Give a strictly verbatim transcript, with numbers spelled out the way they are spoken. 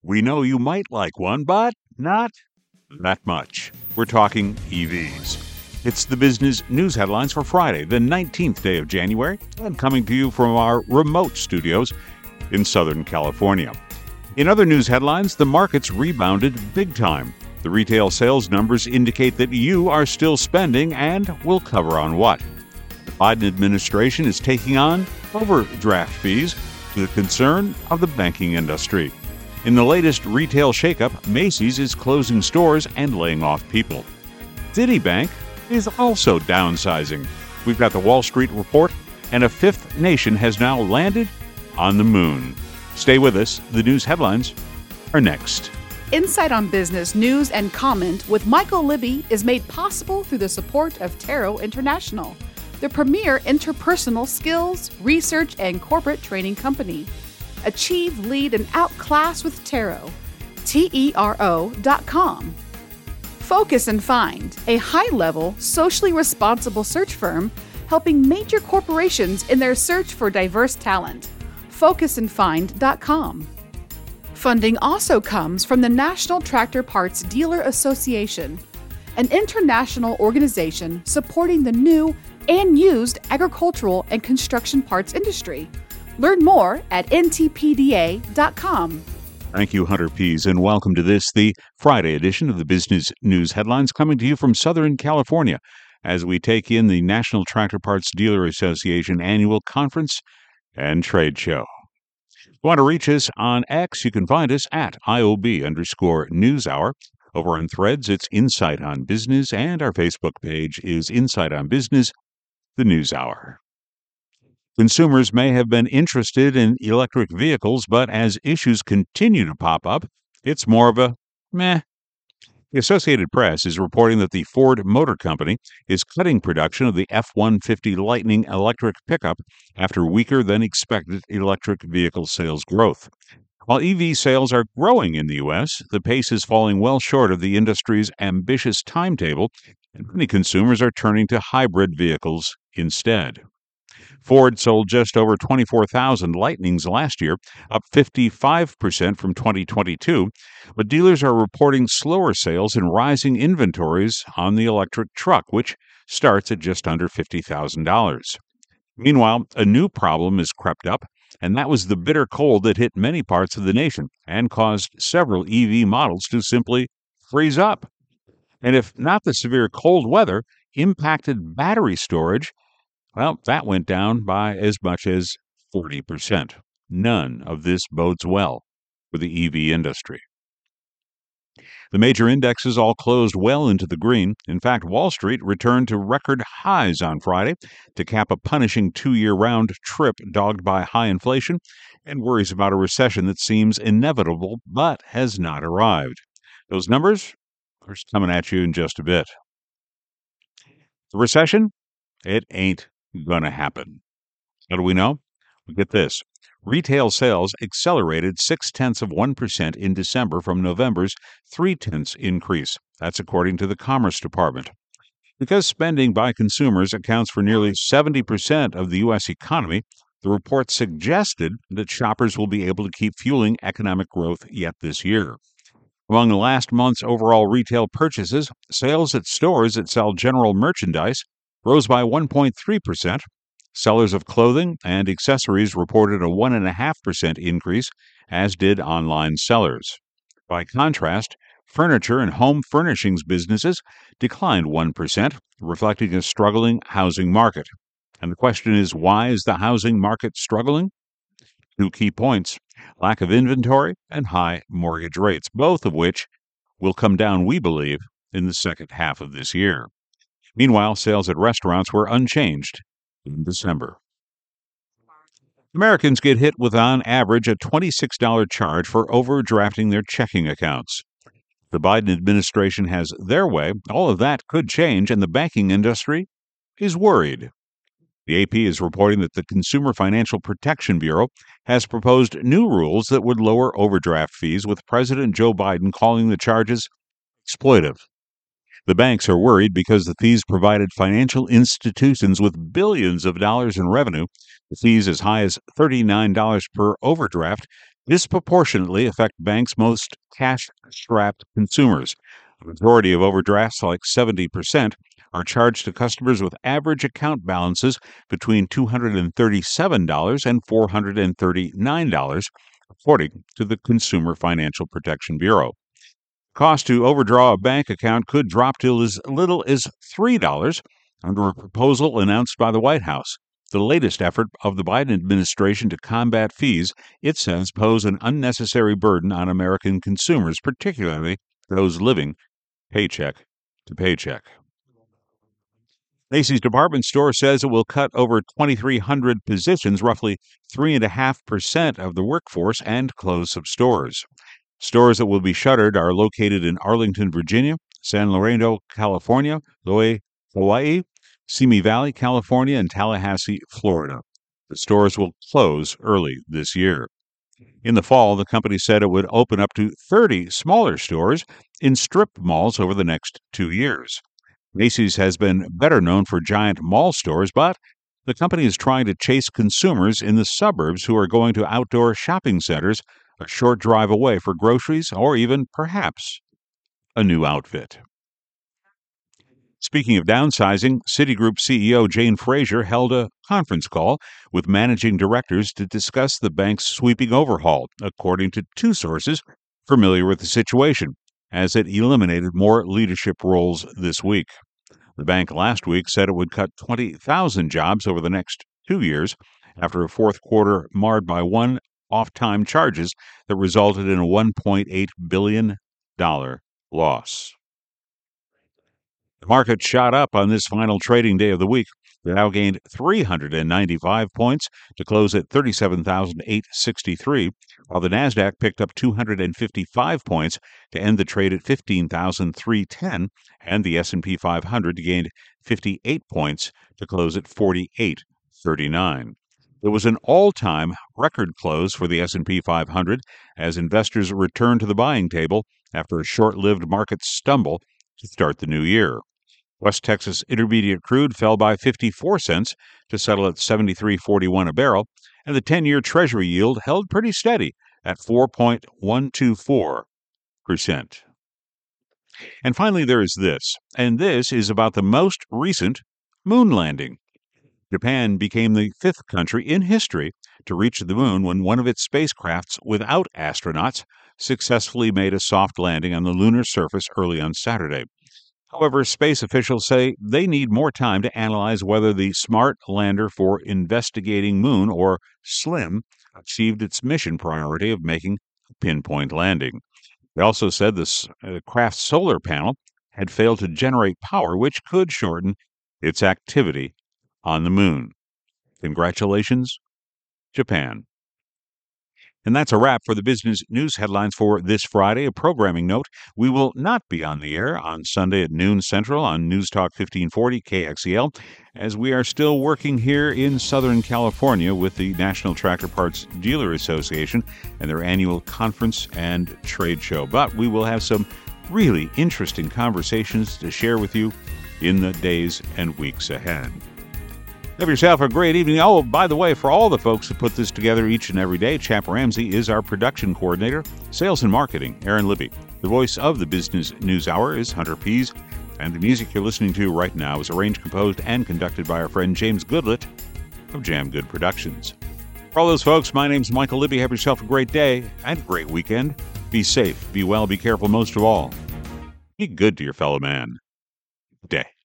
We know you might like one, but not that much. We're talking E Vs. It's the business news headlines for Friday, the nineteenth day of January, and coming to you from our remote studios in Southern California. In other news headlines, the markets rebounded big time. The retail sales numbers indicate that you are still spending, and we'll cover on what. The Biden administration is taking on overdraft fees to the concern of the banking industry. In the latest retail shakeup, Macy's is closing stores and laying off people. Citibank is also downsizing. We've got the Wall Street report, and a fifth nation has now landed on the moon. Stay with us. The news headlines are next. Insight on Business News and Comment with Michael Libby is made possible through the support of Taro International, the premier interpersonal skills, research, and corporate training company. Achieve, lead, and outclass with Taro. T E R O dot com. Focus and Find, a high-level, socially responsible search firm helping major corporations in their search for diverse talent. focus and find dot com. Funding also comes from the National Tractor Parts Dealer Association, an international organization supporting the new and used agricultural and construction parts industry. Learn more at N T P D A dot com. Thank you, Hunter Pease, and welcome to this, the Friday edition of the Business News Headlines, coming to you from Southern California as we take in the National Tractor Parts Dealer Association Annual Conference and Trade Show. If you want to reach us on X, you can find us at I O B underscore News Hour. Over on Threads, it's Insight on Business, and our Facebook page is Insight on Business, the News Hour. Consumers may have been interested in electric vehicles, but as issues continue to pop up, it's more of a meh. The Associated Press is reporting that the Ford Motor Company is cutting production of the F one fifty Lightning electric pickup after weaker than expected electric vehicle sales growth. While E V sales are growing in the U S, the pace is falling well short of the industry's ambitious timetable, and many consumers are turning to hybrid vehicles instead. Ford sold just over twenty-four thousand Lightnings last year, up fifty-five percent from twenty twenty-two, but dealers are reporting slower sales and rising inventories on the electric truck, which starts at just under fifty thousand dollars. Meanwhile, a new problem has crept up, and that was the bitter cold that hit many parts of the nation and caused several E V models to simply freeze up. And if not the severe cold weather impacted battery storage, well, that went down by as much as forty percent. None of this bodes well for the E V industry. The major indexes all closed well into the green. In fact, Wall Street returned to record highs on Friday to cap a punishing two-year round trip dogged by high inflation and worries about a recession that seems inevitable but has not arrived. Those numbers are coming at you in just a bit. The recession? It ain't gonna happen. How do we know? We get this. Retail sales accelerated six-tenths of one percent in December from November's three-tenths increase. That's according to the Commerce Department. Because spending by consumers accounts for nearly seventy percent of the U S economy, the report suggested that shoppers will be able to keep fueling economic growth yet this year. Among last month's overall retail purchases, sales at stores that sell general merchandise rose by one point three percent. Sellers of clothing and accessories reported a one point five percent increase, as did online sellers. By contrast, furniture and home furnishings businesses declined one percent, reflecting a struggling housing market. And the question is, why is the housing market struggling? Two key points: lack of inventory and high mortgage rates, both of which will come down, we believe, in the second half of this year. Meanwhile, sales at restaurants were unchanged in December. Americans get hit with, on average, a twenty-six dollars charge for overdrafting their checking accounts. If the Biden administration has their way, all of that could change, and the banking industry is worried. The A P is reporting that the Consumer Financial Protection Bureau has proposed new rules that would lower overdraft fees, with President Joe Biden calling the charges exploitive. The banks are worried because the fees provided financial institutions with billions of dollars in revenue. The fees as high as thirty-nine dollars per overdraft disproportionately affect banks' most cash-strapped consumers. The majority of overdrafts, like seventy percent, are charged to customers with average account balances between two hundred thirty-seven dollars and four hundred thirty-nine dollars, according to the Consumer Financial Protection Bureau. Cost to overdraw a bank account could drop to as little as three dollars under a proposal announced by the White House. The latest effort of the Biden administration to combat fees, it says, pose an unnecessary burden on American consumers, particularly those living paycheck to paycheck. Macy's department store says it will cut over twenty-three hundred positions, roughly three point five percent of the workforce, and close some stores. Stores that will be shuttered are located in Arlington, Virginia, San Lorenzo, California, Loi, Hawaii, Simi Valley, California, and Tallahassee, Florida. The stores will close early this year. In the fall, the company said it would open up to thirty smaller stores in strip malls over the next two years. Macy's has been better known for giant mall stores, but the company is trying to chase consumers in the suburbs who are going to outdoor shopping centers a short drive away for groceries or even, perhaps, a new outfit. Speaking of downsizing, Citigroup C E O Jane Fraser held a conference call with managing directors to discuss the bank's sweeping overhaul, according to two sources familiar with the situation, as it eliminated more leadership roles this week. The bank last week said it would cut twenty thousand jobs over the next two years after a fourth quarter marred by one-off-time charges that resulted in a one point eight billion dollars loss. The market shot up on this final trading day of the week. The Dow gained three hundred ninety-five points to close at thirty-seven thousand eight hundred sixty-three, while the Nasdaq picked up two hundred fifty-five points to end the trade at fifteen thousand three hundred ten, and the S and P five hundred gained fifty-eight points to close at forty-eight thirty-nine. It was an all-time record close for the S and P five hundred as investors returned to the buying table after a short-lived market stumble to start the new year. West Texas Intermediate crude fell by fifty-four cents to settle at seventy-three forty-one a barrel, and the ten-year Treasury yield held pretty steady at four point one two four percent. And finally, there is this, and this is about the most recent moon landing. Japan became the fifth country in history to reach the moon when one of its spacecrafts without astronauts successfully made a soft landing on the lunar surface early on Saturday. However, space officials say they need more time to analyze whether the Smart Lander for Investigating Moon, or SLIM, achieved its mission priority of making a pinpoint landing. They also said the uh, craft's solar panel had failed to generate power, which could shorten its activity on the moon. Congratulations, Japan. And that's a wrap for the business news headlines for this Friday. A programming note, we will not be on the air on Sunday at noon Central on News Talk fifteen forty K X E L, as we are still working here in Southern California with the National Tractor Parts Dealer Association and their annual conference and trade show. But we will have some really interesting conversations to share with you in the days and weeks ahead. Have yourself a great evening. Oh, by the way, for all the folks who put this together each and every day, Chap Ramsey is our production coordinator. Sales and marketing, Aaron Libby. The voice of the Business News Hour is Hunter Pease. And the music you're listening to right now is arranged, composed, and conducted by our friend James Goodlett of Jam Good Productions. For all those folks, my name's Michael Libby. Have yourself a great day and a great weekend. Be safe, be well, be careful most of all. Be good to your fellow man. Day.